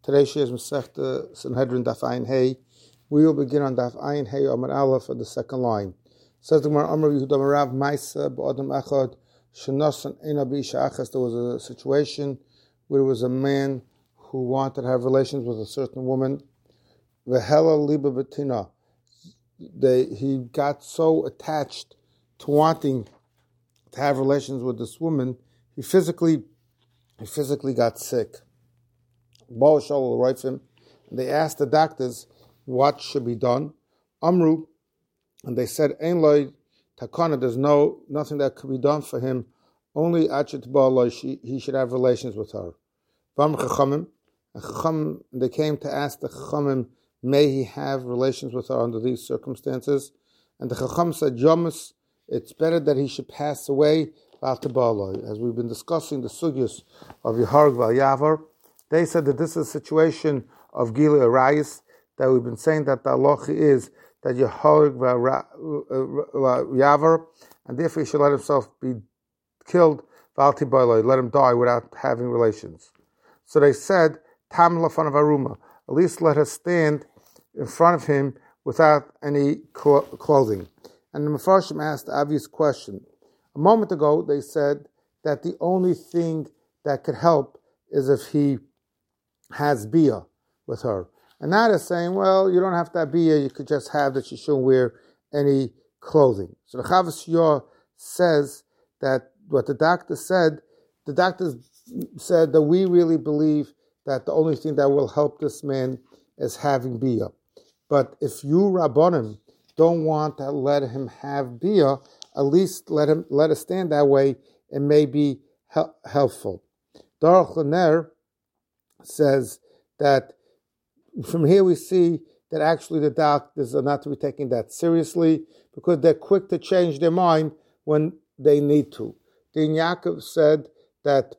Today she is Masechta Sanhedrin Daf Ayin Hey. We will begin on Daf Ayin Hey Amar Aleph at the second line. Says the Gemara Amar Yehuda Marav Maisa B'Adam Echad Shenosan Eina B'Isha Achas. There was a situation where there was a man who wanted to have relations with a certain woman. V'Hela Liba Betina. He got so attached to wanting to have relations with this woman, he physically got sick. And they asked the doctors what should be done. Amru, and they said, Ein loy takana, there's nothing that could be done for him. Only achet ba'aloi, he should have relations with her. Vam chachamim, and chachamim, they came to ask the chachamim, may he have relations with her under these circumstances? And the chacham said, Jomus, it's better that he should pass away. As we've been discussing the sugyas of Yeharg V'Yavar, they said that this is a situation of Gilui Arayis, that we've been saying that the halacha is that Yeharg V'Yavar, and therefore he should let himself be killed, let him die without having relations. So they said, Tam lafan of Aruma, at least let her stand in front of him without any clothing. And the Mefarshim asked the obvious question. A moment ago, they said that the only thing that could help is if he has bia with her. And now they're saying, well, you don't have to have bia, you could just have that she shouldn't wear any clothing. So the Chavos Yair says that what the doctors said that we really believe that the only thing that will help this man is having bia. But if you, Rabbanim, don't want to let him have bia, at least let it stand that way. It may be helpful. Daruch Laner says that from here we see that actually the doctors are not to be taking that seriously because they're quick to change their mind when they need to. Din Yaakov said that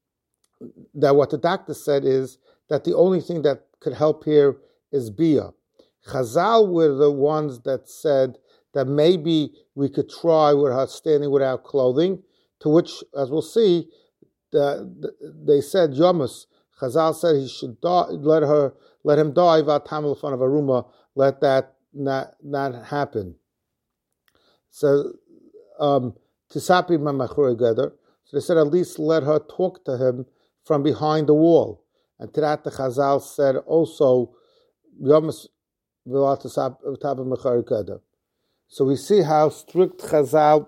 what the doctor said is that the only thing that could help here is bia. Chazal were the ones that said that maybe we could try with her standing without clothing, to which, as we'll see, they said, Yomus, Chazal said he should die, let him die, Vatamil fun of Aruma, let that not happen. So, Tisapi Mamachur Gedder, so they said at least let her talk to him from behind the wall. And to that the Chazal said also, Yomus, so we see how strict Chazal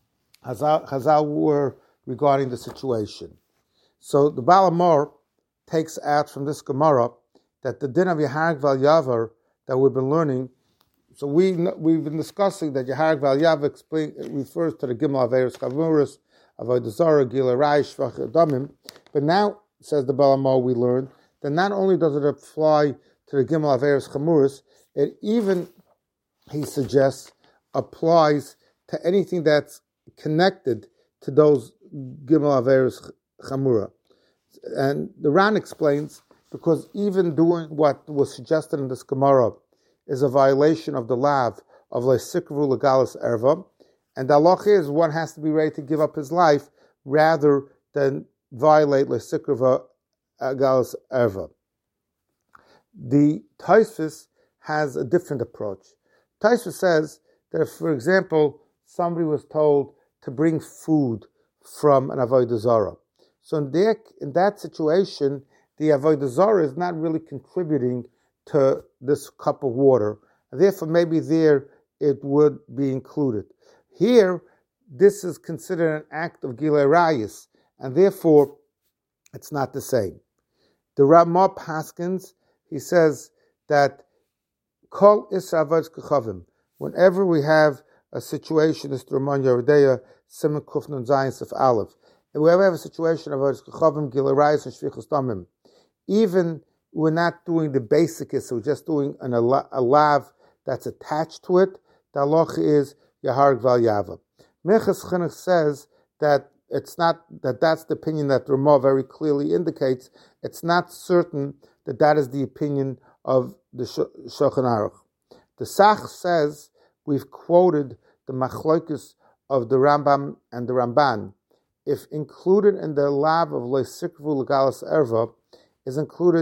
were regarding the situation. So the Baal Amor takes out from this Gemara that the din of Yeharg V'Yavar that we've been learning. So we've been discussing that Yeharg V'Yavar refers to the Gimel Averos Chamuros, Avodah Zarah, Gilui Arayis, Shvach Damim. But now, says the Baal Amor, we learn that not only does it apply to the Gimel Averos Chamuros, it even, he suggests, applies to anything that's connected to those Gimel Averos Chamura. And the Ran explains, because even doing what was suggested in this Gemara is a violation of the lav of Lesikru Legalis Erva, and the halacha is one has to be ready to give up his life rather than violate Lesikru Legalis Erva. The Tosfos has a different approach. Tosfos says that if, for example, somebody was told to bring food from an Avodah Zarah, so in that situation, the Avodah Zarah is not really contributing to this cup of water, and therefore maybe there it would be included. Here, this is considered an act of Gilui Arayis, and therefore it's not the same. The Ramah Paskins, he says that Kol Isra Avodas Kechavim, whenever we have a situation, this Ramon Yeridea, Simon Kufnun Zayin Sif Aleph, and whenever we have a situation of Avodas Kechavim, Gilui Arayis, and Shvichus Damim, even we're not doing the basicest, so we're just doing a lav that's attached to it, the halacha is Yeharg V'Yavar. Minchas Chinuch says that it's not, that's the opinion that Ramah very clearly indicates. It's not certain that is the opinion of the Shulchan Aruch. The Sach says, we've quoted the Machlokes of the Rambam and the Ramban. If included in the lav of Lesikru Legalis Erva is included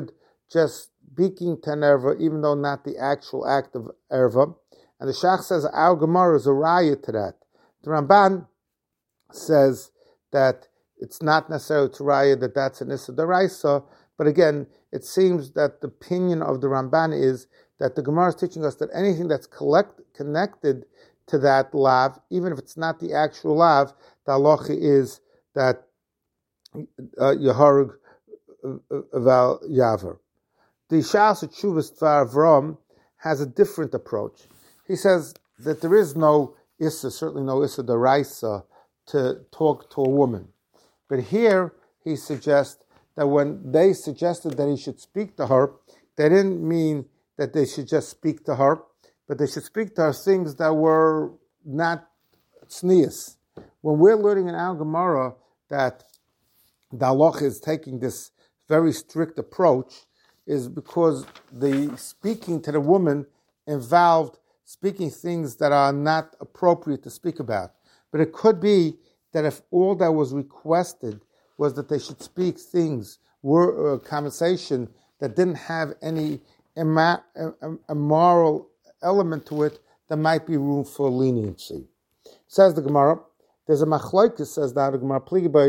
just speaking to an erva, even though not the actual act of erva. And the Shach says our Gemara is a raya to that. The Ramban says that it's not necessarily to raya that that's an Issa D'Oraisa, but again, it seems that the opinion of the Ramban is that the Gemara is teaching us that anything that's connected to that lav, even if it's not the actual lav, the halacha is that Yaharug Val Yaver. The Shas Tshuvas Dvar Avram has a different approach. He says that there is no Issa, certainly no Issa D'Oraisa, to talk to a woman. But here he suggests that when they suggested that he should speak to her, they didn't mean that they should just speak to her, but they should speak to her things that were not tznius. When we're learning in Al Gemara that the halacha is taking this very strict approach, is because the speaking to the woman involved speaking things that are not appropriate to speak about. But it could be that if all that was requested was that they should speak things, were a conversation that didn't have any immoral element to it, there might be room for leniency. Says the Gemara, there's a machlokes, says the Gemara,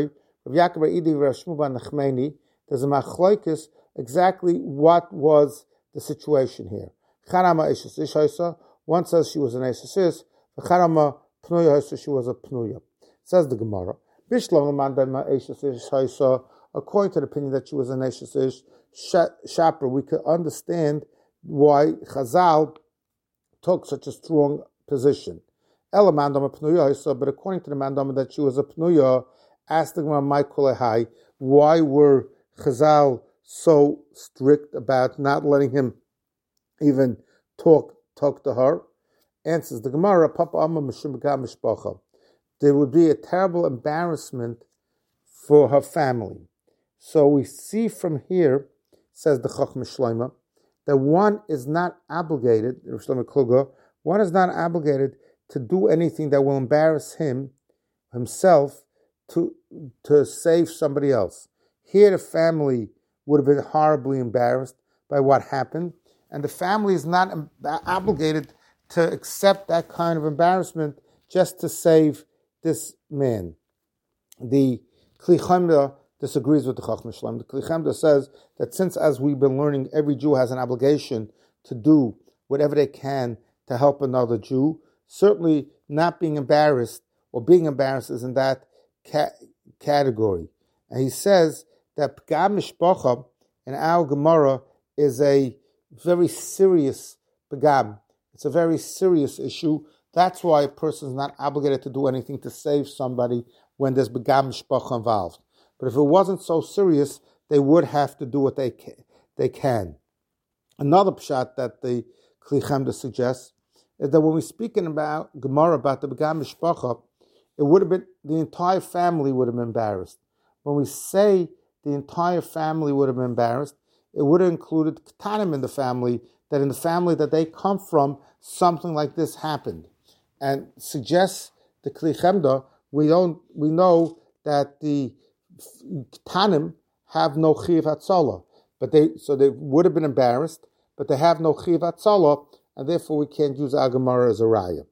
there's a machlokes exactly what was the situation here. One says she was an Eishas, she was a Pnuya. Says the Gemara, according to the opinion that she was an Eishas Shapra, we could understand why Chazal took such a strong position. But according to the Mandama that she was a Pnuya, asked the Gemara, why were Chazal so strict about not letting him even talk to her? Answers the Gemara, Papa Amma Mishpacha. There would be a terrible embarrassment for her family. So we see from here, says the Chacham Shlomo, that one is not obligated, one is not obligated to do anything that will embarrass himself, to save somebody else. Here the family would have been horribly embarrassed by what happened, and the family is not obligated to accept that kind of embarrassment just to save this man. The Kli Chemda disagrees with the Chacham Shlomo. The Kli Chemda says that since, as we've been learning, every Jew has an obligation to do whatever they can to help another Jew, certainly not being embarrassed or being embarrassed is in that category. And he says that P'gam Mishpacha in our Gemara is a very serious P'gam. It's a very serious issue. That's why a person is not obligated to do anything to save somebody when there's P'gam Mishpacha involved. But if it wasn't so serious, they would have to do what they can. Another pshat that the Kli Chemda suggests is that when we're speaking about Gemara, about the P'gam Mishpacha, it would have been, the entire family would have been embarrassed. When we say the entire family would have been embarrassed, it would have included Ketanim in the family, that in the family that they come from, something like this happened. And suggests the Kli Chemda, we know that the Ketanim have no Chiv Hatzalah, so they would have been embarrassed, but they have no Chiv Hatzalah, and therefore we can't use our Gemara as a raya.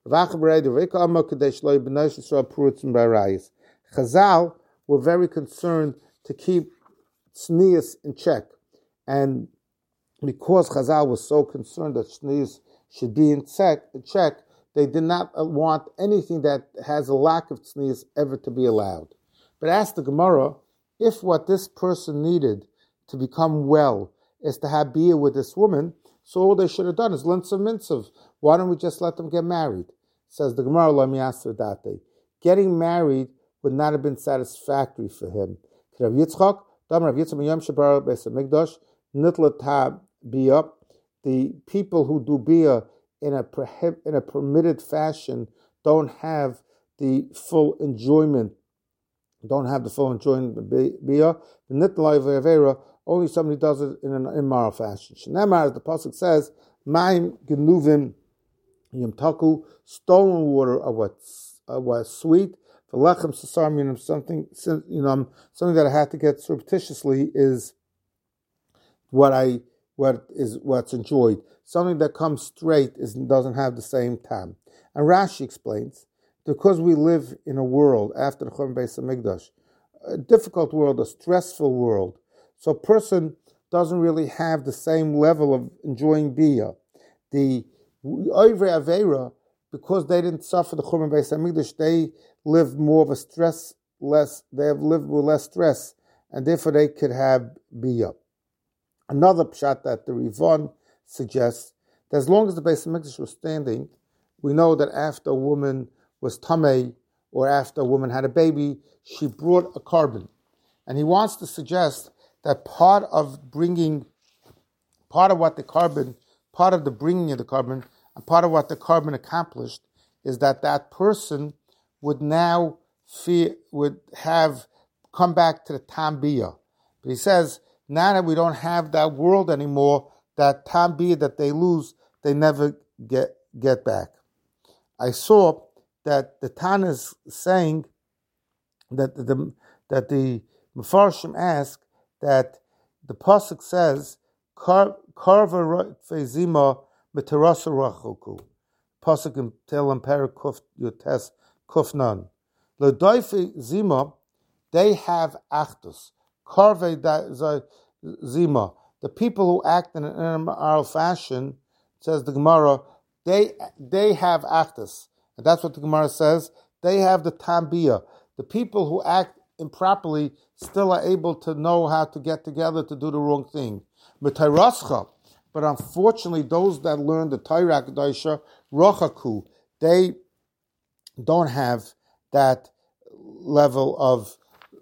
Chazal were very concerned to keep tznius in check, and because Chazal was so concerned that tznius should be in check, they did not want anything that has a lack of tznius ever to be allowed. But ask the Gemara, if what this person needed to become well is to have bia with this woman, so all they should have done is linsav minsav. Why don't we just let them get married? Says the Gemara, Lo miyasir date. Getting married would not have been satisfactory for him. Rav Yitzchak, Rav Yitzchak Yom Shabar Beis Hamikdash, Nitlat Ha Bia. The people who do bia in a permitted fashion don't have the full enjoyment. Don't have the full enjoyment of bia. The Nitla Avera, only somebody does it in an immoral fashion. Shnamar, as the pasuk says, Ma'im Genuvim Yamtaku, stolen water was sweet. The lechem sasar, something that I had to get surreptitiously is what's enjoyed. Something that comes straight doesn't have the same time. And Rashi explains, because we live in a world after the Churban Beis Hamikdash, a difficult world, a stressful world, so a person doesn't really have the same level of enjoying Biyah. The Oivre Aveira, because they didn't suffer the Churban Beis Hamikdash, they lived more of a they have lived with less stress, and therefore they could have Biyah. Another pshat that the Rivon suggests, that as long as the Beis Hamikdash was standing, we know that after a woman was tamei, or after a woman had a baby, she brought a carbon. And he wants to suggest that part of the bringing of the carbon, and part of what the carbon accomplished, is that person would now have come back to the Tam Biyah. But he says, now that we don't have that world anymore, that Tam Biyah that they lose, they never get back. I saw that the Tana is saying that the Mefarshim ask that the pasuk says Karva Zima Mitarasa Rachoku. Pasuk in Telem Perak Kuf Yotes Kufnan. L'Doife Zima, they have Achdus. Karve Zima, the people who act in an immoral fashion, says the Gemara, they have Achdus. And that's what the Gemara says. They have the Tam Biyah. The people who act improperly still are able to know how to get together to do the wrong thing. But unfortunately, those that learn the Torah Kedosha, Rochaku, they don't have that level of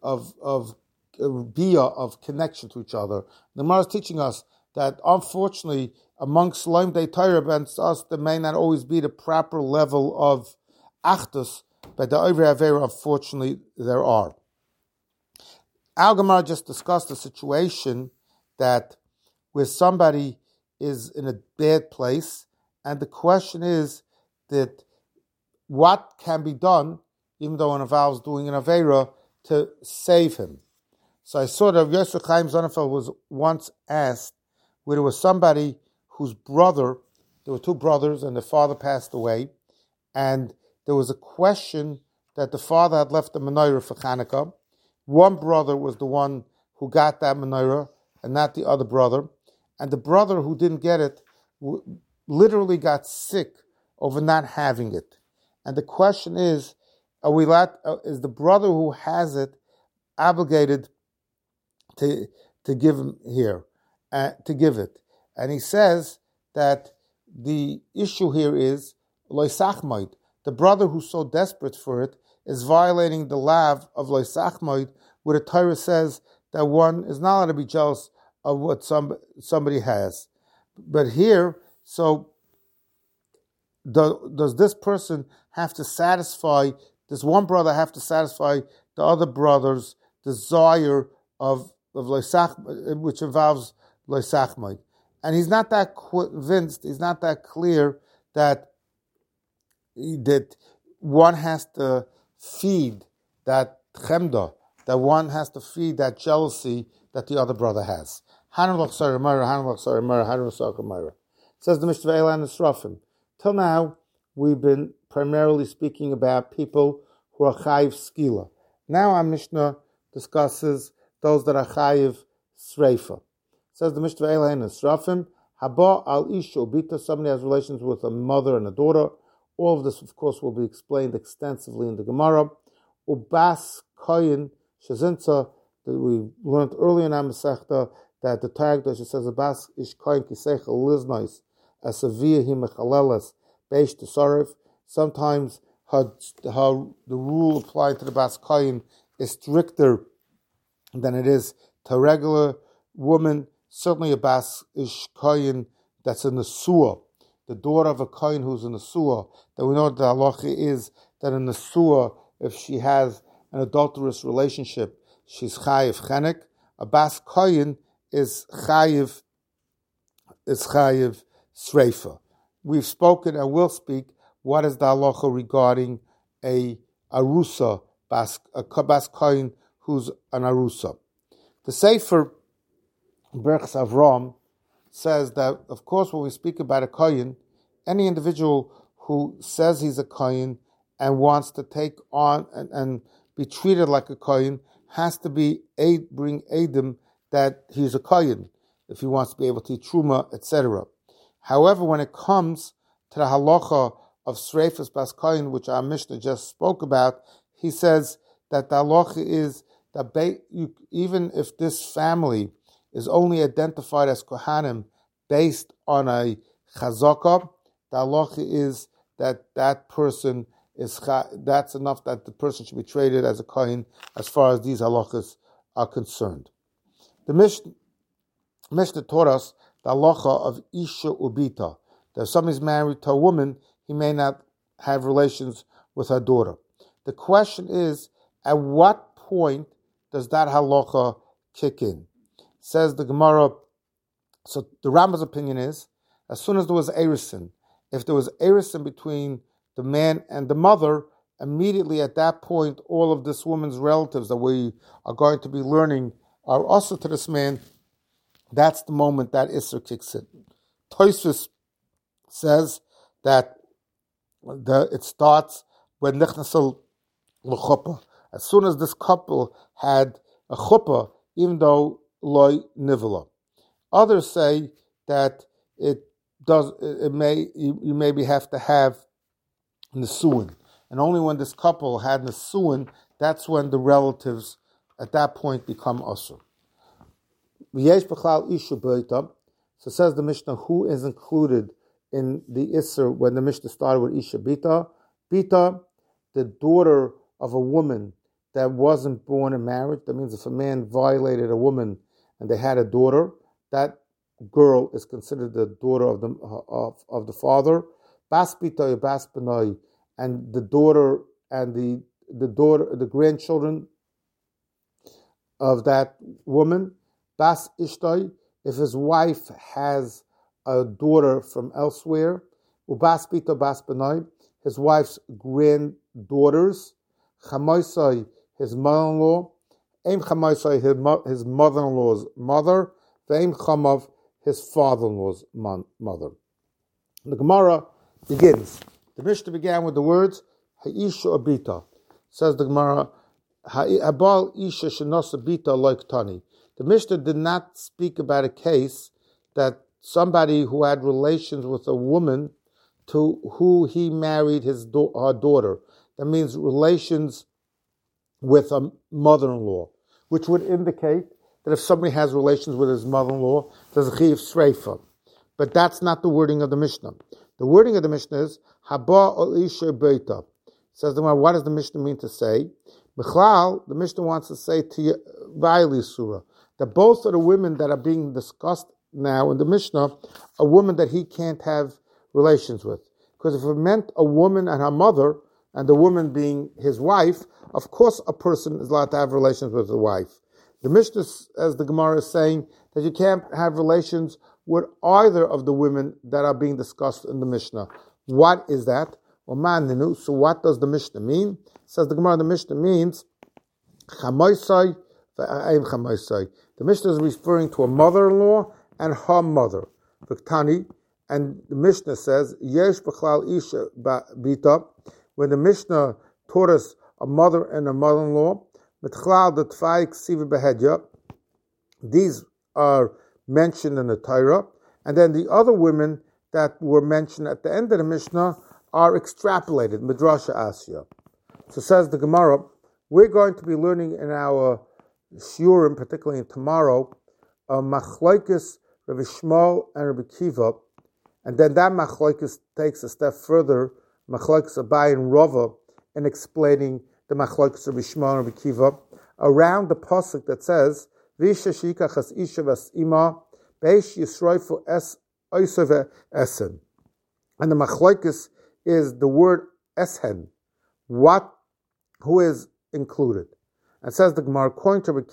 biyah, of connection to each other. The Gemara is teaching us that unfortunately, amongst Loim Dei Torah against us, there may not always be the proper level of achdus, but the Oivre Aveira, unfortunately, there are. Al Gemara just discussed a situation that where somebody is in a bad place, and the question is that what can be done, even though it involves doing an Aveira, to save him. So I saw that Yosef Chaim Sonnenfeld was once asked where there was somebody whose brother, there were two brothers, and the father passed away, and there was a question that the father had left the menorah for Chanukah. One brother was the one who got that menorah, and not the other brother. And the brother who didn't get it literally got sick over not having it. And the question is, is the brother who has it obligated to give him here, to give it? And he says that the issue here is loisachmoid. The brother who's so desperate for it is violating the lav of loisachmoid, where the Torah says that one is not allowed to be jealous of what somebody has. But here, so does this person have to satisfy, does one brother have to satisfy the other brother's desire of loisach, which involves loisachmoid? And he's not that convinced, he's not that clear that one has to feed that chemda, that one has to feed that jealousy that the other brother has. Says the Mishnah Eilan Nisrafim. Till now, we've been primarily speaking about people who are chayiv skila. Now our Mishnah discusses those that are chayiv sreifa. Says the Mishnah Eilan Nisrafim. Haba al isha ubita. Somebody has relations with a mother and a daughter. All of this, of course, will be explained extensively in the Gemara. Ubas koyin shazinta. That we learned earlier in our Masechta that the Torah Kedosha says Ubas ish koyin kiseichel liznois asavia himechalelas beish tesarif. Sometimes the rule applied to the Bas koyin is stricter than it is to a regular woman. Certainly a Bas ish koyin that's in the Suah, the daughter of a kohen who's in the Suah, that we know that the halacha is that in the Suah, if she has an adulterous relationship, she's chayiv chenek. A bas kohen is chayiv sreifa. We've spoken and will speak what is the halacha regarding a arusa, a bas kohen who's an arusa. The sefer Berchs Avram, says that, of course, when we speak about a kohen, any individual who says he's a kohen and wants to take on and be treated like a kohen has to bring edim that he's a kohen if he wants to be able to eat truma, etc. However, when it comes to the halacha of Sreifas Bas Kohen, which our Mishnah just spoke about, he says that the halacha is that even if this family is only identified as Kohanim based on a chazaka, the halacha is that person that's enough that the person should be treated as a kohen as far as these halachas are concerned. The Mishnah taught us the halacha of isha ubita, that if somebody's married to a woman, he may not have relations with her daughter. The question is, at what point does that halacha kick in? Says the Gemara, so the Rambam's opinion is, as soon as there was erisin, if there was erisin between the man and the mother, immediately at that point, all of this woman's relatives that we are going to be learning are also to this man. That's the moment that Isser kicks in. Tosfos says that it starts when Nichnasel l'chuppah. As soon as this couple had a chuppah, even though loy nivela. Others say that you maybe have to have nesuin, and only when this couple had nesuin, that's when the relatives at that point become asur. So says the Mishnah, who is included in the Isser when the Mishnah started with Isha Bita? Bita, the daughter of a woman that wasn't born in marriage. That means if a man violated a woman and they had a daughter, that girl is considered the daughter of the father. Bas Bita, Bas Benoi, and the daughter and the grandchildren of that woman. Bas Ishtai, if his wife has a daughter from elsewhere. Ubas Bita, Bas Benoi, his wife's granddaughters. Chamoisai, his mother-in-law. Eim Chamoisai, his mother-in-law's mother. Ve'eim Chamav, his father-in-law's mother. The Gemara begins. The Mishnah began with the words Ha'isha Abita. Says the Gemara, Habal Isha Shenosa Bita like Tani. The Mishnah did not speak about a case that somebody who had relations with a woman to who he married her daughter. That means relations with a mother-in-law, which would indicate that if somebody has relations with his mother-in-law, there's a chiv sreifa. But that's not the wording of the Mishnah. The wording of the Mishnah is Haba ol isha beita. Says the Gemara, what does the Mishnah mean to say? Bichlal, the Mishnah wants to say to Vayli Surah that both of the women that are being discussed now in the Mishnah are women that he can't have relations with. Because if it meant a woman and her mother, and the woman being his wife, of course a person is allowed to have relations with the wife. The Mishnah, as the Gemara is saying, that you can't have relations with either of the women that are being discussed in the Mishnah. What is that? So what does the Mishnah mean? Says the Gemara, the Mishnah means Chamoisai ve'ayim Chamoisai. The Mishnah is referring to a mother-in-law and her mother. Viktani, and the Mishnah says Yesh b'chlal isha bita. When the Mishnah taught us a mother and a mother-in-law, mitchlal the tfai ksiva behedya. These are mentioned in the Torah, and then the other women that were mentioned at the end of the Mishnah are extrapolated, Midrasha Asya. So says the Gemara, we're going to be learning in our shiurim, particularly tomorrow, Machlokes Rabbi Shmuel and Rabbi Kiva, and then that Machlokes takes a step further, Machlokes Abai and Rava, in explaining the Machlokes Rabbi Shmuel and Rabbi Kiva, around the pasuk that says, Visha shikachas isha vas ima, beish yisroifu es oisove esen. And the Machlokes is the word eshen, who is included. And says the Gemara, according to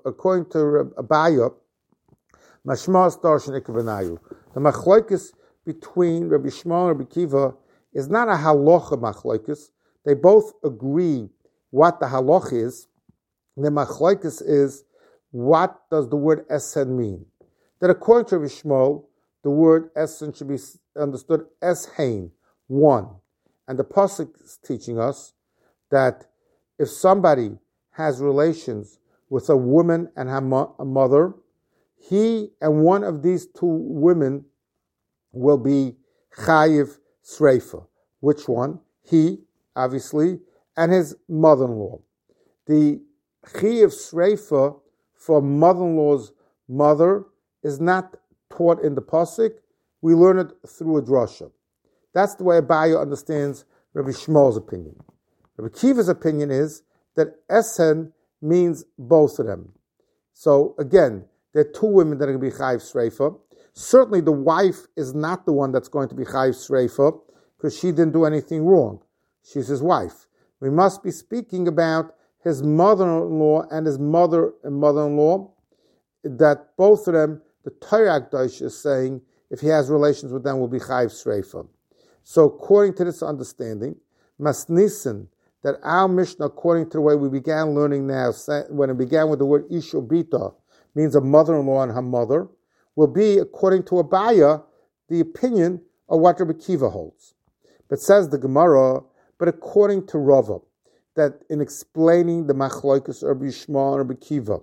Abaya, Mashma Starshan Ikavanayu. The Machlokes between Rabbi Shmuel and Rabbi Kiva is not a halacha Machlokes. They both agree what the halacha is. The Machlokes is, what does the word eshen mean? that according to Rabbi Shmuel, the word Esen should be understood as Hain, one. And the Pasuk is teaching us that if somebody has relations with a woman and her mother, he and one of these two women will be Chayiv Sreifa. Which one? He, obviously, and his mother-in-law. The Chayiv Sreifa for mother-in-law's mother is not taught in the Pasuk. We learn it through a drasha. That's the way Abaye understands Rabbi Shmuel's opinion. Rabbi Kiva's opinion is that Esen means both of them. So again, there are two women that are going to be Chayiv Sreifa. Certainly the wife is not the one that's going to be Chayiv Sreifa because she didn't do anything wrong. She's his wife. We must be speaking about his mother-in-law and his mother and mother-in-law, that both of them, the Torah Akdosh is saying, if he has relations with them, will be Chayiv Sreifa. So according to this understanding, Masnisin, that our Mishnah, according to the way we began learning now, when it began with the word Isha Bita, means a mother-in-law and her mother, will be, according to Abaye, the opinion of what Rabbi Kiva holds. But says the Gemara, but according to Rava, that in explaining the Machlokes of Rabbi Shmuel and Rabbi Kiva,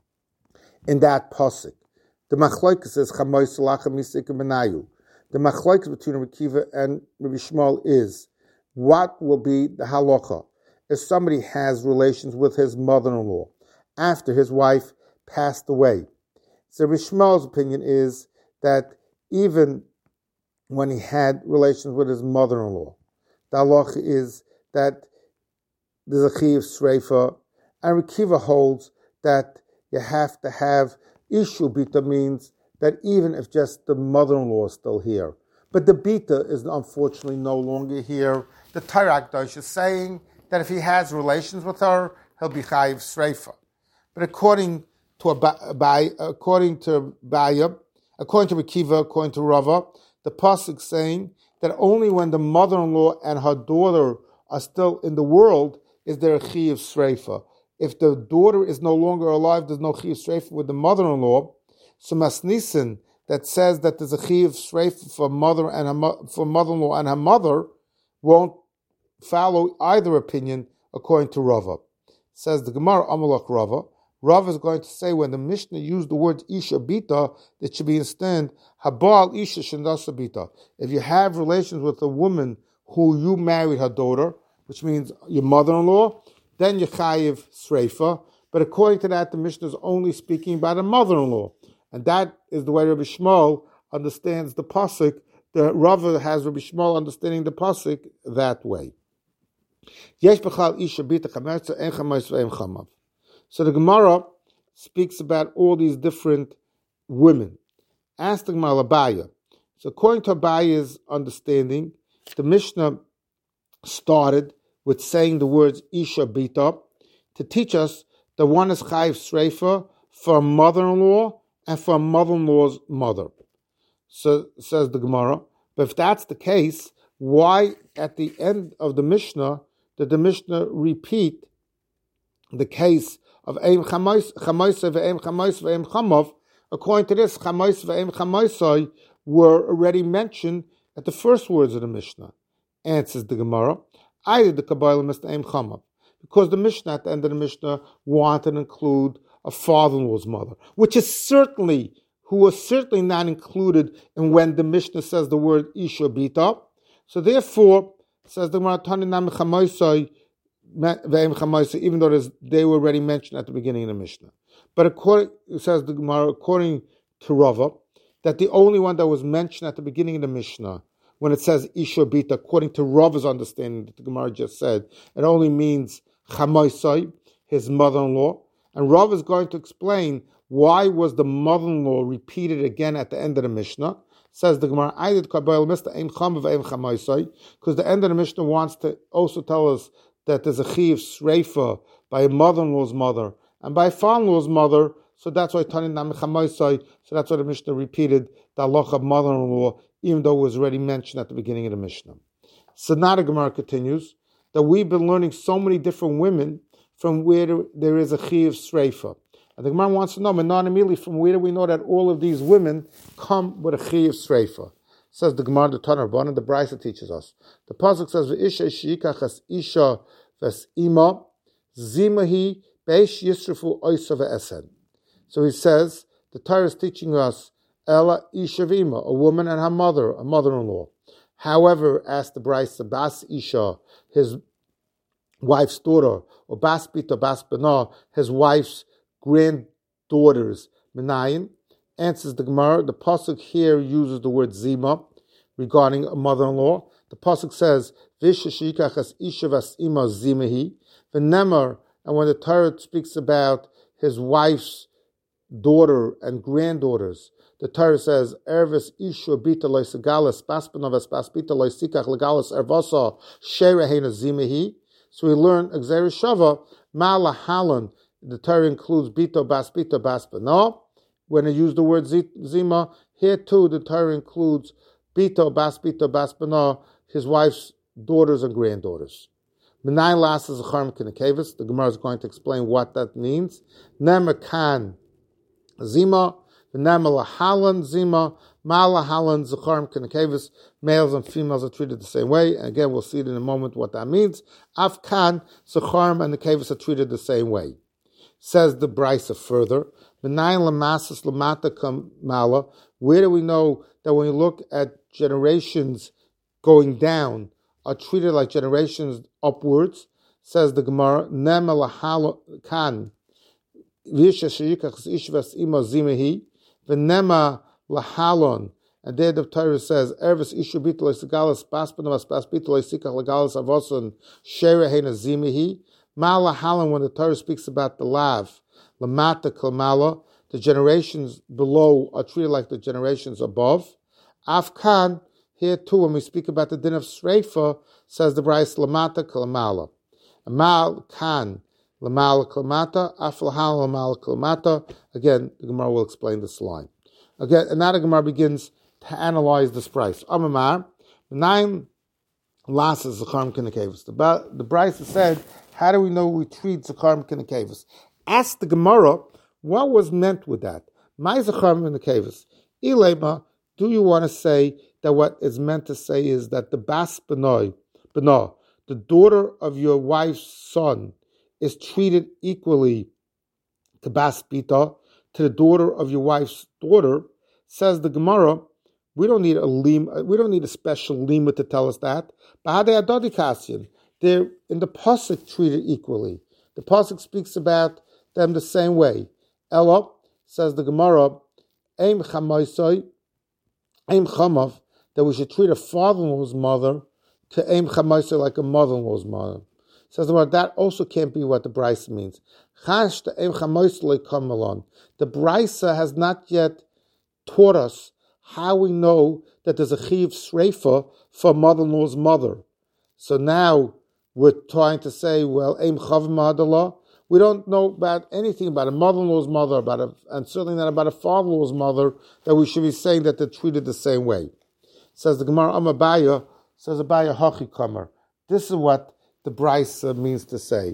in that pasuk, the Machlokes says Chamois Lachem Misik Benayu. The Machlokes between Rabbi Kiva and Rabbi Shmuel is what will be the halacha if somebody has relations with his mother-in-law after his wife passed away. So Rabbi Shmuel's opinion is that even when he had relations with his mother-in-law, the halacha is that there's a Chayiv Sreifa, and Rabbi Kiva holds that you have to have Ishu Bita, means that even if just the mother-in-law is still here. But the Bita is unfortunately no longer here. The Torah Akdosh is saying that if he has relations with her, he'll be Chayiv Sreifa. But according to Abaye, according to Rabbi Kiva, according to Rava, the pasuk saying that only when the mother-in-law and her daughter are still in the world is there a Chayiv Sreifa. If the daughter is no longer alive, there's no Chayiv Sreifa with the mother-in-law. So Masnisin, that says that there's a Chayiv Sreifa for mother-in-law and her mother, won't follow either opinion according to Rava. Says the Gemara Amalek Rava. Rava is going to say when the Mishnah used the word Isha Bita, it should be instead Habal Isha Shendasa Bita. If you have relations with a woman who you married her daughter, which means your mother-in-law, then you Chayiv Sreifa. But according to that, the Mishnah is only speaking about a mother-in-law. And that is the way Rabbi Shmuel understands the pasuk. The Rava has Rabbi Shmuel understanding the pasuk that way. So the Gemara speaks about all these different women. Ask the Gemara Abaye. So according to Abaye's understanding, the Mishnah started with saying the words Isha Bita to teach us that one is Chayiv Sreifa for a mother-in-law and for a mother-in-law's mother. So says the Gemara, but if that's the case, why at the end of the Mishnah did the Mishnah repeat the case of Eim Chamois ve'Eim Chamois ve'Eim Chamav? According to this, Chamois ve'Eim Chamoisai were already mentioned at the first words of the Mishnah. Answers the Gemara, I did the Kabbalah Mr. Eim Chamav, because the Mishnah at the end of the Mishnah wanted to include a father-in-law's mother, who was certainly not included in when the Mishnah says the word Isha Bita. So therefore, says the Gemara, even though they were already mentioned at the beginning of the Mishnah. But according to Rava, that the only one that was mentioned at the beginning of the Mishnah, when it says Isha Bita, according to Rava's understanding that the Gemara just said, it only means Chamoisai, his mother-in-law. And Rav is going to explain why was the mother-in-law repeated again at the end of the Mishnah. Says the Gemara, because the end of the Mishnah wants to also tell us that there's a Chayiv Sreifa by a mother-in-law's mother and by a father-in-law's mother. So that's why so that's why the Mishnah repeated the halacha of mother-in-law, even though it was already mentioned at the beginning of the Mishnah. So now the Gemara continues that we've been learning so many different women from where there is a Chayiv Sreifa. And the Gemara wants to know, immediately, from where do we know that all of these women come with a Chiyav Sreifa? Says the Gemara, the Tanur Rabbanan, the Brisa teaches us. The pasuk says, "V'isha sheyikachas isha v's'ima zimahi beish yisrafu oisa v'esen." So he says, the Torah is teaching us, Ella isha v'ima, a woman and her mother, a mother-in-law. However, as the Brisa, Bas Isha, his wife's daughter, or Bas Bita Bas Bana, his wife's granddaughters, Menayin, answers the Gemara. The pasuk here uses the word zima regarding a mother-in-law. The pasuk says, "Visha shikachas isha vas'ima zimahi." V'nemar, and when the Torah speaks about his wife's daughter and granddaughters, the Torah says, "Ervis isha bita loisagalas paspanavas paspita loisikach legalas ervasa sherehena zimahi." So we learn Gzeira Shava malahalan. The Torah includes bito baspana. When it used the word zima, here too the Torah includes bito baspana, his wife's daughters and granddaughters. Menai las is a charm kinekavis. The Gemara is going to explain what that means. Nemer kan zima, v'nemer lahalan zima, malahalan zacharim kinekavis. Males and females are treated the same way. And again, we'll see it in a moment what that means. Afkan zacharim and the kavis are treated the same way. Says the Brisa further, where do we know that when you look at generations going down are treated like generations upwards? Says the Gemara, kan lahalon. And there the Torah says, Ervis ishu bitol isigalas paspanavas paspitol isikach legalas avoson sherehena zimihi. Malahalan, when the Torah speaks about the lav, lamata kalmala, the generations below are treated like the generations above. Afkan, here too, when we speak about the din of Sreifa, says the Brisa, lamata kalmala. Amal kan, lamala kalmata, aflahal lamala kalmata. Again, the Gemara will explain this line. Again, and now the Gemara begins to analyze this price. Amamar, 9 lasses zacharim kinekavis. The Brisa said, how do we know we treat zacharim kinekavis? Ask the Gemara, what was meant with that? My zacharim kinekavis. Ilema, do you want to say that what is meant to say is that the bas benoi, the daughter of your wife's son, is treated equally to bas bita, to the daughter of your wife's daughter? Says the Gemara, we don't need a special lima to tell us that. They're in the pasuk treated equally. The pasuk speaks about them the same way. Ella, says the Gemara, aim chamav, that we should treat a father-in-law's mother to aim chamav like a mother-in-law's mother. Says the Gemara, that also can't be what the Brisa means. The Brisa has not yet taught us how we know that there's a chiv sreifa for mother-in-law's mother. So now we're trying to say, well, Eim Chav Ma'adalah. We don't know about anything about a mother-in-law's mother, and certainly not about a father-in-law's mother, that we should be saying that they're treated the same way. Says the Gemara, Abaya, says Abaya Hachi Kamer. This is what the Brisa means to say.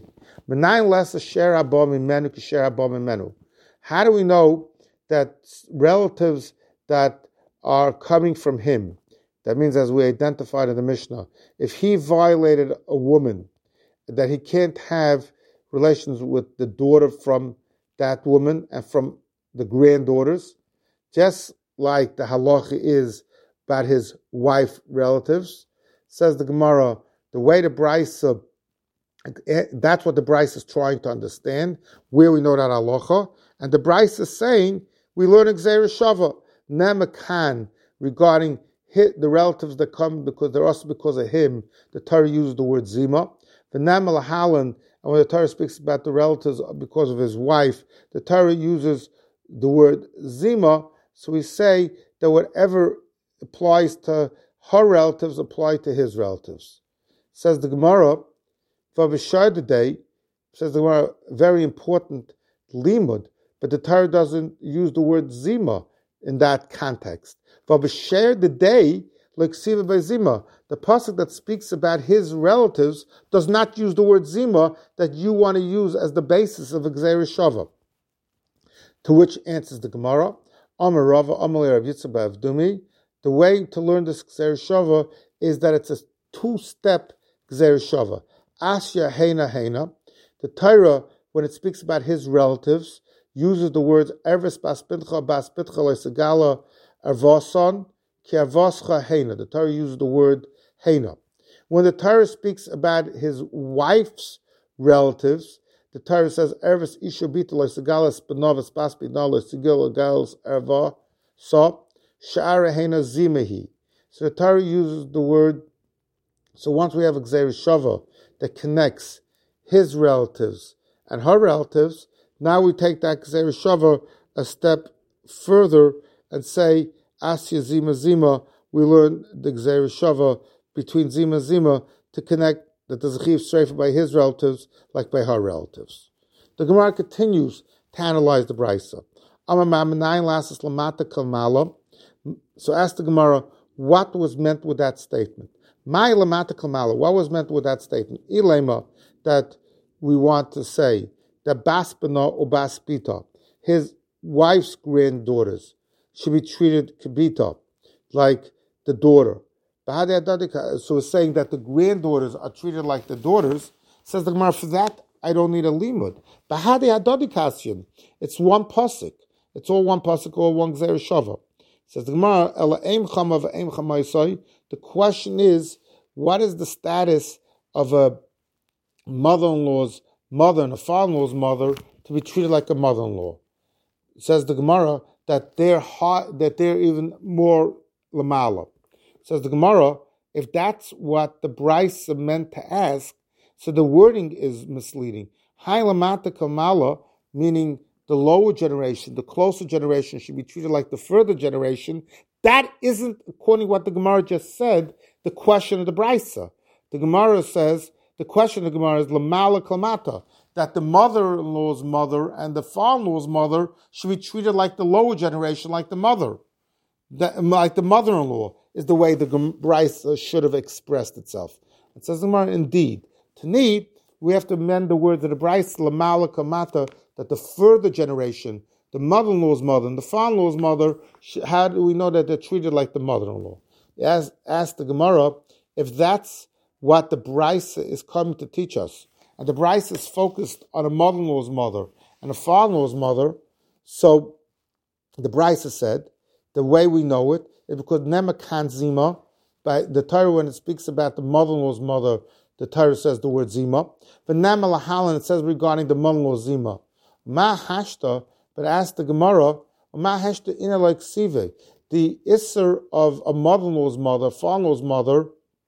How do we know that relatives that are coming from him, that means, as we identified in the Mishnah, if he violated a woman, that he can't have relations with the daughter from that woman and from the granddaughters, just like the halacha is about his wife relatives. Says the Gemara, the way the Brisa, that's what the Brisa is trying to understand, where we know that halacha, and the Brisa is saying, we learn Gzeira Shava, Nemakan, regarding the relatives that come because they're also because of him. The Torah uses the word zima. The Namal Halan, and when the Torah speaks about the relatives because of his wife, the Torah uses the word zima. So we say that whatever applies to her relatives apply to his relatives. Says the Gemara, for B'shar day, says the Gemara, very important limud, but the Torah doesn't use the word zima in that context. For b'sher the day, like siva by zima, the pasuk that speaks about his relatives does not use the word zima that you want to use as the basis of a Gzeira Shava. To which answers the Gemara, Amar Rava, Amar Rav Yitzchak B'Avdumi. The way to learn this Gzeir Shava is that it's a two-step Gzeir Shava. Asya Heina Heina. The Torah, when it speaks about his relatives, uses the words Ervis Bas Pincha Leisagala Arvason Ki Arvascha Heina. The Torah uses the word Heina. When the Torah speaks about his wife's relatives, the Torah says Ervis Isha Bita Leisagala Spinavas Bas Bina Leisagala Gals Arva Sa Sha'ara Heina Zimehi. So the Torah uses the word. So once we have a Gzeir Shava that connects his relatives and her relatives, now we take that Gzeir Shava a step further and say, Asya Zima Zima, we learn the Gzeir Shava between Zima Zima to connect that there's a Chiv Sreifa by his relatives like by her relatives. The Gemara continues to analyze the Brisa. So ask the Gemara, what was meant with that statement? What was meant with that statement? Ilema, that we want to say that Baspina or Baspita, his wife's granddaughters, should be treated kibita, like the daughter. So it's saying that the granddaughters are treated like the daughters. Says the Gemara, for that I don't need a limud. It's one pasuk. It's all one pasuk, all one Gzeir Shava. Says the Gemara, the question is, what is the status of a mother-in-law's mother and a father-in-law's mother to be treated like a mother-in-law? Says the Gemara that they're even more lamala. Says the Gemara, if that's what the Brisa meant to ask, so the wording is misleading. Hai lamata kamala, meaning the lower generation, the closer generation should be treated like the further generation. That isn't, according to what the Gemara just said, the question of the Brisa. The Gemara says, the question of the Gemara is lamala klamata, that the mother-in-law's mother and the father-in-law's mother should be treated like the lower generation, like the mother. Like the mother-in-law is the way the Brisa should have expressed itself. It says the Gemara, indeed. To need, we have to amend the words of the Brisa, lamala klamata, that the further generation, the mother-in-law's mother and the father-in-law's mother, how do we know that they're treated like the mother-in-law? Ask the Gemara if that's what the Brisa is coming to teach us. And the Brisa is focused on a mother-in-law's mother and a father-in-law's mother. So the Brisa said, the way we know it is because Nema Kanzima, by the Torah, when it speaks about the mother-in-law's mother, the Torah says the word Zima. But Nema Lahalan, it says regarding the mother-in-law Zima. Ma hashta, but ask the Gemara, ma hashta ina like sive. The isser of a mother-in-law's mother, father-in-law's mother,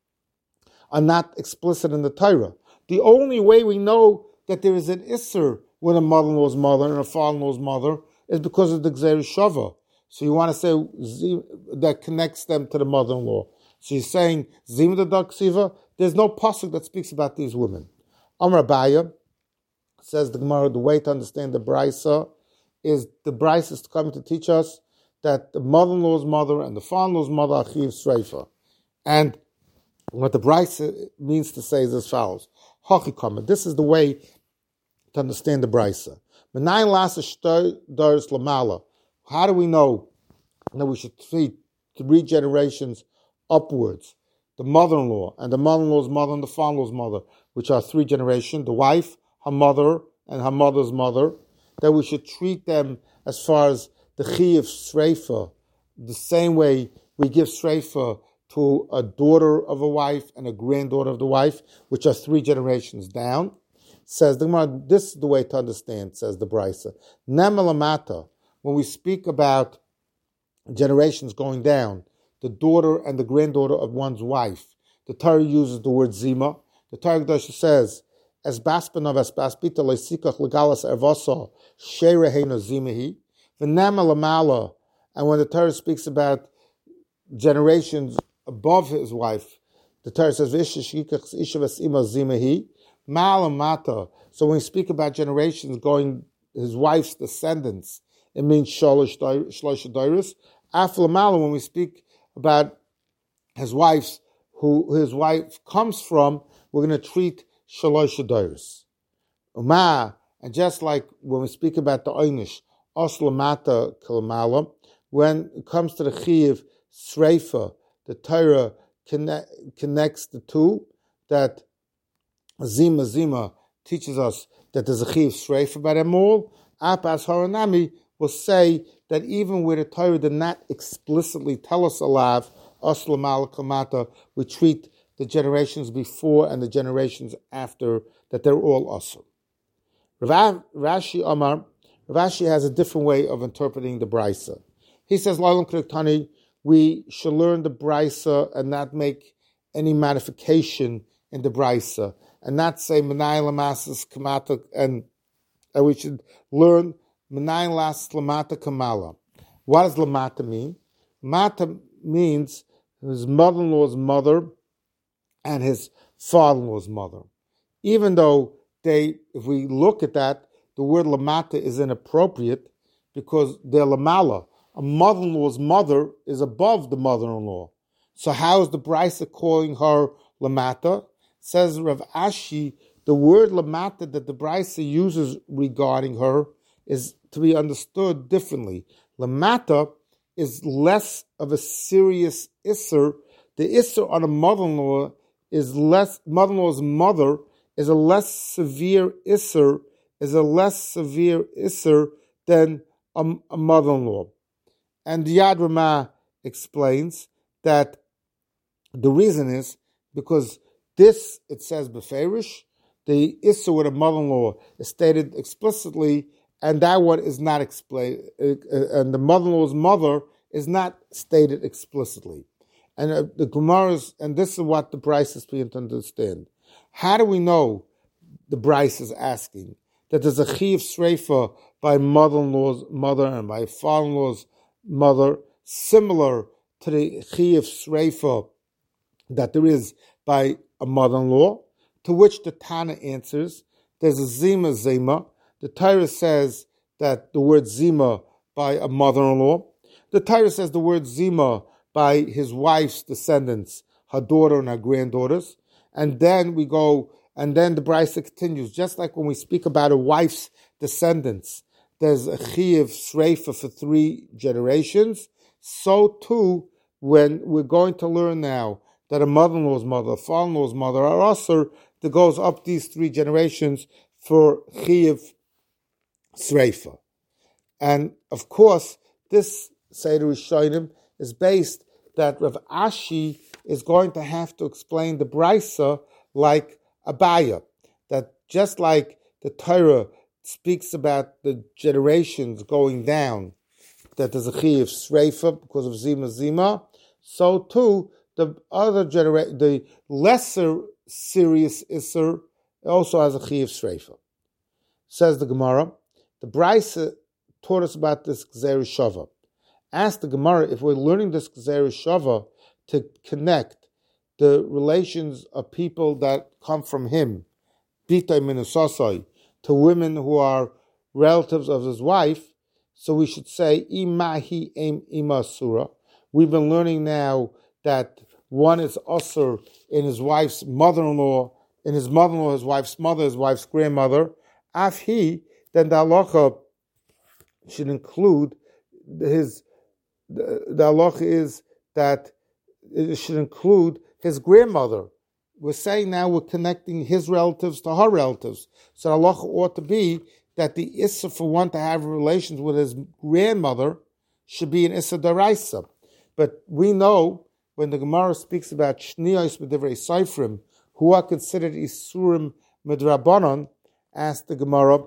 are not explicit in the Torah. The only way we know that there is an isser with a mother-in-law's mother and a father-in-law's mother is because of the Gzeir Shava. So you want to say that connects them to the mother-in-law. So you're saying Zima the Daksiva. There's no pasuk that speaks about these women. Amar Abaya, says the Gemara, the way to understand the Brisa is the Brisa is coming to teach us that the mother-in-law's mother and the father-in-law's mother are Chiv Sreifa. And what the Brisa means to say is as follows. Hachikama. This is the way to understand the Brisa. Menayin lasa daris lamala. How do we know that we should treat 3 generations upwards? The mother-in-law and the mother-in-law's mother and the father-in-law's mother, which are 3 generations, the wife, her mother, and her mother's mother, that we should treat them as far as the Chiyuv Sreifa, the same way we give Sreifa to a daughter of a wife and a granddaughter of the wife, which are 3 generations down. Says the Gemara, this is the way to understand, says the Brisa. Nemalamata, when we speak about generations going down, the daughter and the granddaughter of one's wife, the Torah uses the word Zima. The Torah Kedusha says, as baspanav as baspita leisikach legalas ervasa sheirehena zimahi v'nema lamala. And when the Torah speaks about generations above his wife, the Torah says v'ishashikach ishavas ima zimahi malamata. So when we speak about generations going his wife's descendants, it means shalosh dairis. Aflamala, when we speak about his wife's, who his wife comes from, we're going to treat shalosh dairis. And just like when we speak about the einish oslamata kalamala. When it comes to the chiyuv sreifa, the Torah connects the two. That Zima teaches us that there's a chiyuv sreifa by them all. Apas Haranami will say that even where the Torah did not explicitly tell us alav oslamala kalamata, we treat the generations before and the generations after that they're all asur. Rashi has a different way of interpreting the brisa. He says, we should learn the brisa and not make any modification in the brisa, and not say Menai Lamasas Kamata, and we should learn Menai Las Lamata Kamala. What does Lamata mean? Mata means his mother-in-law's mother and his father-in-law's mother. Even though if we look at that, the word Lamata is inappropriate because they're Lamala. A mother-in-law's mother is above the mother-in-law. So how is the Brisa calling her Lamata? Says Rav Ashi, the word Lamata that the Brisa uses regarding her is to be understood differently. Lamata is less of a serious isser. The isser on a mother-in-law is less, mother-in-law's mother is a less severe isser, than a mother-in-law. And the Yad Ramah explains that the reason is because this, it says beferish, the isser with a mother-in-law is stated explicitly, and that one is not explained, and the mother-in-law's mother is not stated explicitly. And the Gemara's, and this is what the Bryce is being to understand. How do we know the Bryce is asking that there's a chiyuv sreifa by mother-in-law's mother and by father-in-law's mother, similar to the chiyuv sreifa that there is by a mother-in-law? To which the Tana answers, there's a zima. The Torah says that the word zima by a mother-in-law. The Torah says the word zima by his wife's descendants, her daughter and her granddaughters. And then we go, and then the Brisa continues. Just like when we speak about a wife's descendants, there's a chiyuv sreifa for 3 generations. So too, when we're going to learn now that a mother-in-law's mother, a father-in-law's mother are asur, that goes up these 3 generations for chiyuv sreifa. And of course, this Seder Rishonim is based that Rav Ashi is going to have to explain the Brisa like Abaya, that just like the Torah speaks about the generations going down, that there's a chiyuv sreifa because of zima, so too the other the lesser serious isser also has a chiyuv sreifa. Says the Gemara, the Brisa taught us about this Gzeir Shava. Ask the Gemara if we're learning this Gzeir Shava to connect the relations of people that come from him, Bitay Minusasai, to women who are relatives of his wife. So we should say, Imahi Em Ima Surah. We've been learning now that one is asur in his wife's mother-in-law, his wife's mother, his wife's grandmother. Afhi, then the halacha should include the halacha is that it should include his grandmother. We're saying now we're connecting his relatives to her relatives. So the halacha ought to be that the issa for one to have relations with his grandmother should be an issa daraisa. But we know when the Gemara speaks about shniyos b'divrei seifrim, who are considered isurim midrabanan, asked the Gemara,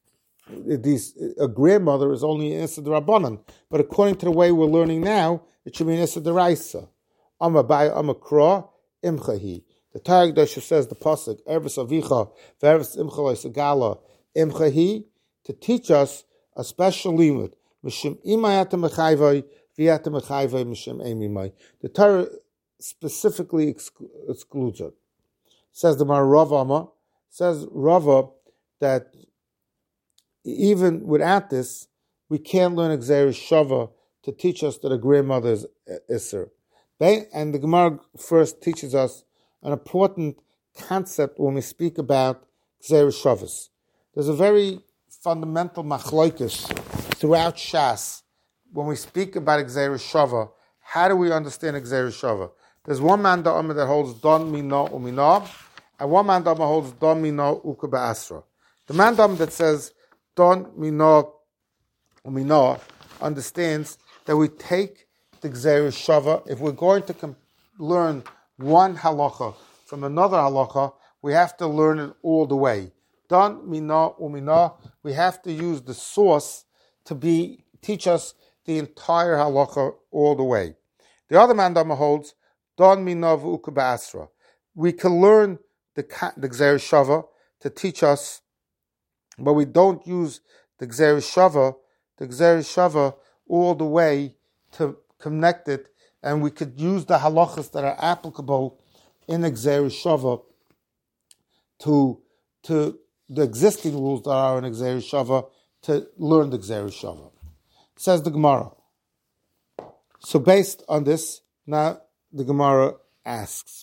a grandmother is only an issa darabanan. But according to the way we're learning now, it should be an issa daraisa. Amabaya amakra imchahi. The Torah Kedusha says the pasuk Erves Avicha v'Erves Imcha Loisagala Imchahi, to teach us a special limud. Mishim imayatem mechayvay v'yatem mechayvay mishim emimay. The Torah specifically excludes it. Says the Rava says Rava that even without this, we can't learn Gzeir Shava to teach us that a grandmother is Isser. And the Gemara first teaches us an important concept when we speak about Gzeir Shavas. There's a very fundamental machlokes throughout Shas, when we speak about Gzeirus Shava, how do we understand Gzeirus Shava? There's one man da'amah that holds Don Mina Umina, and one man da'amah holds Don Mina Uka Ba'asra. The man da'amah that says Don Mina Umina understands that we take the Gzeirus Shava. If we're going to learn one halacha from another halacha, we have to learn it all the way. Don Mina Umina, we have to use the source to teach us the entire halacha all the way. The other man da'amah holds Don Mina Uka Ba'asra. We can learn the Gzeirus Shava to teach us, but we don't use the Gzeirus Shava all the way to connect it, and we could use the halachas that are applicable in the Gzeirus Shava to the existing rules that are in Gzeirus Shava to learn the Gzeirus Shava. Says the Gemara. So based on this, now the Gemara asks,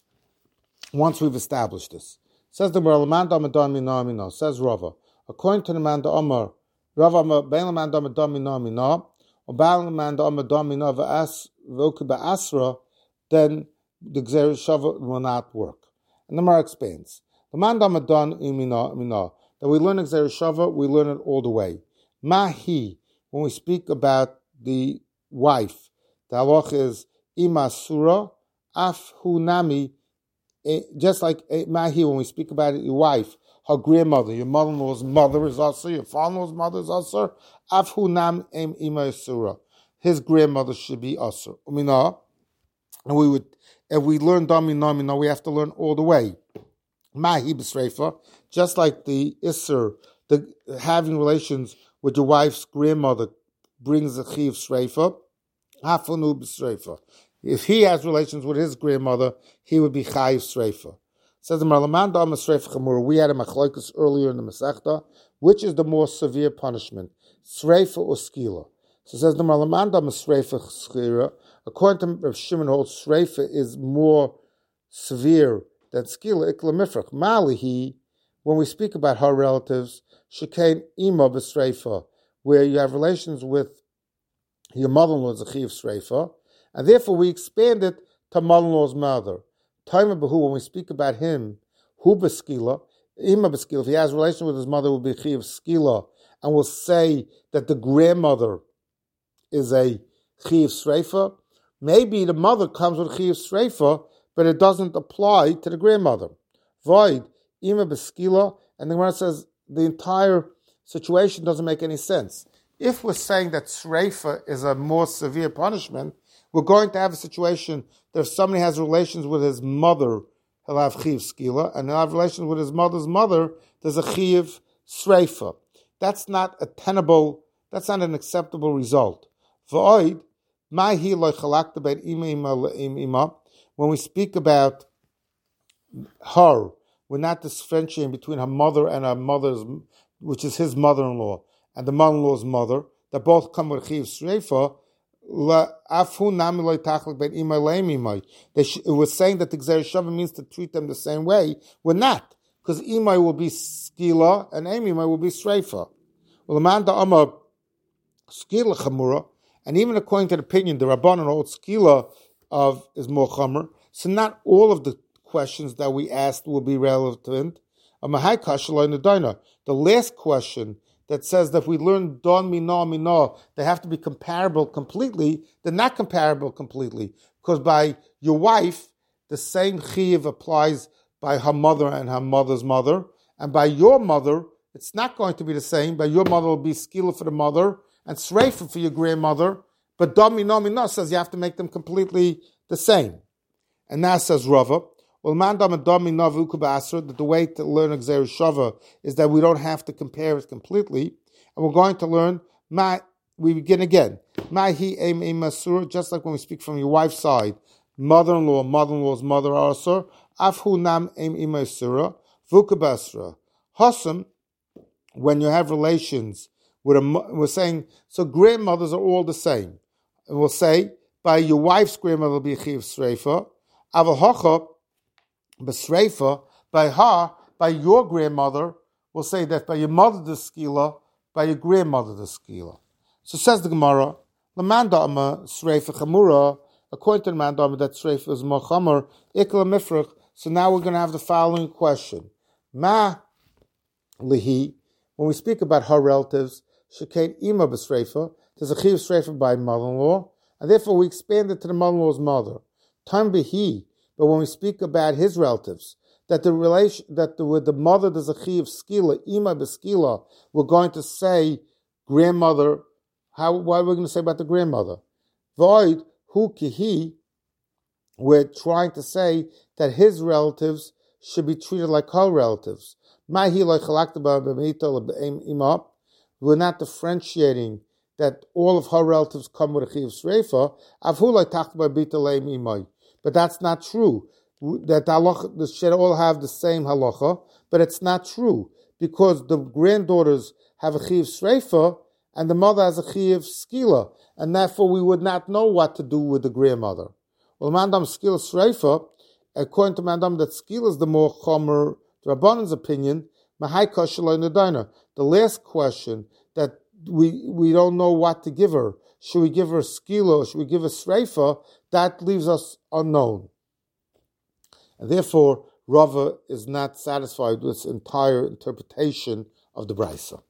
once we've established this, says the Gemara, "Man da'amar don mina mina." Says Rava, according to the man da'amar, Rava bein man da'amar don mina mina, or bein man da'amar don mina v'uka ba'asra, then the Gzeirus Shava will not work. And the Gemara expands, the man da'amar don mina mina, that we learn Gzeirus Shava, we learn it all the way. Mahi, when we speak about the wife, the halach is ima surah, af hunami, just like mahi, when we speak about it, your wife, her grandmother, your mother-in-law's mother is also, your father-in-law's mother is also, af hunam em ima surah. His grandmother should be also. Umina, and if we learn dami, we have to learn all the way. Mahi b'sreifa, just like the Isser, the having relations with your wife's grandmother brings a chiv sreifa, hafanu b'sreifa. If he has relations with his grandmother, he would be chayiv sreifa. Says the Marlaman da'amar sreifa chamura. We had a machlokes earlier in the Masechta. Which is the more severe punishment, sreifa or skila? So says the Marlaman da'amar sreifa skira. According to Rav Shimon, holds sreifa is more severe than skila. Ikla mifrach malihi. When we speak about her relatives, shekain ima b'sreifa, where you have relations with your mother-in-law is a chiv sreifa, and therefore we expand it to mother-in-law's mother. Taima b'hu, when we speak about him, hu b'skila, ima b'skila, if he has relations with his mother, will be chiv skila, and we'll say that the grandmother is a chiv sreifa. Maybe the mother comes with chiv sreifa, but it doesn't apply to the grandmother. Void, ima b'skila, and the Gemara says the entire situation doesn't make any sense. If we're saying that sreifa is a more severe punishment, we're going to have a situation that if somebody has relations with his mother, he'll have chiv skila, and he'll have relations with his mother's mother, there's a chiv sreifa. That's not an acceptable result. V'oid, mahi lo chalakta ben ima, when we speak about her, we're not differentiating between her mother and her mother's, which is his mother-in-law, and the mother-in-law's mother, that both come with chiv sreifa. It was saying that the Gzeirus Shava means to treat them the same way. We're not, because imay will be skila and emimay will be sreifa. Well, the man da'amar skila chamura, and even according to the opinion, the Rabbanan hold skila is more chamer. So not all of the questions that we asked will be relevant. The last question that says that if we learn don mina, they have to be comparable completely. They're not comparable completely, because by your wife, the same chiyuv applies by her mother and her mother's mother, and by your mother, it's not going to be the same. By your mother will be skila for the mother and sreifa for your grandmother, but don mina says you have to make them completely the same. And now says Rava, that the way to learn Gzeirus Shava is that we don't have to compare it completely, and we're going to learn. We begin again. Just like when we speak from your wife's side, mother-in-law, mother-in-law's mother also. Afhu nam em imasura vukabasra. Hasam, when you have relations with we're saying so grandmothers are all the same, and we'll say by your wife's grandmother will be chiv sreifa. Avahocha b'sreifa, by her, by your grandmother, we'll say that by your mother the skila, by your grandmother the skila. So says the Gemara, Laman da'ama sreifa chamura, according to the man da'ama that sreifa is more chamur, ikla mifrach. So now we're going to have the following question. Ma lihi, when we speak about her relatives, shekain ima b'sreifa, there's a chiv sreifa by mother-in-law, and therefore we expand it to the mother-in-law's mother. Tam bihi, but when we speak about his relatives, that the relation with the mother there's a chiv skila, ima b'skila, we're going to say grandmother. What are we going to say about the grandmother? Void hu kihi, we're trying to say that his relatives should be treated like her relatives. We're not differentiating that all of her relatives come with a chiv sreifa. But that's not true. That they should all have the same halacha, but it's not true because the granddaughters have a chiv sreifa and the mother has a chiv skila, and therefore we would not know what to do with the grandmother. Well, mandam skila sreifa, according to mandam, that skila is the more chomer. The Rabbanan's opinion, the last question that we don't know what to give her. Should we give her skila or should we give her sreifa? That leaves us unknown. And therefore, Rava is not satisfied with this entire interpretation of the Brisa.